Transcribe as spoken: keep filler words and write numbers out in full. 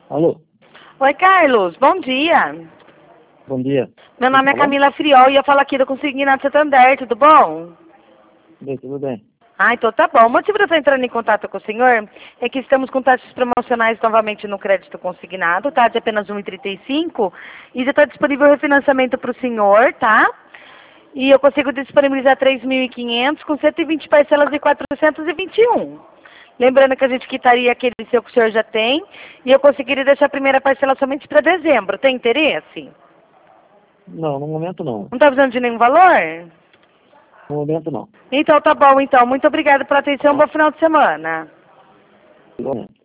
Alô? Oi, Carlos, bom dia. Bom dia. Meu nome é Falando? Camila Friol e eu falo aqui do Consignado Santander, tudo bom? Bem, tudo bem. Ah, então tá bom. O motivo de eu estar entrando em contato com o senhor é que estamos com taxas promocionais novamente no crédito consignado, tá? De apenas um vírgula trinta e cinco e já está disponível o refinanciamento para o senhor, tá? E eu consigo disponibilizar três mil e quinhentos com cento e vinte parcelas de quatrocentos e vinte e um. Lembrando que a gente quitaria aquele seu que o senhor já tem e eu conseguiria deixar a primeira parcela somente para dezembro. Tem interesse? Não, no momento não. Não está precisando de nenhum valor? No momento não. Então tá bom, então. Muito obrigada pela atenção. Bom final de semana. Igualmente.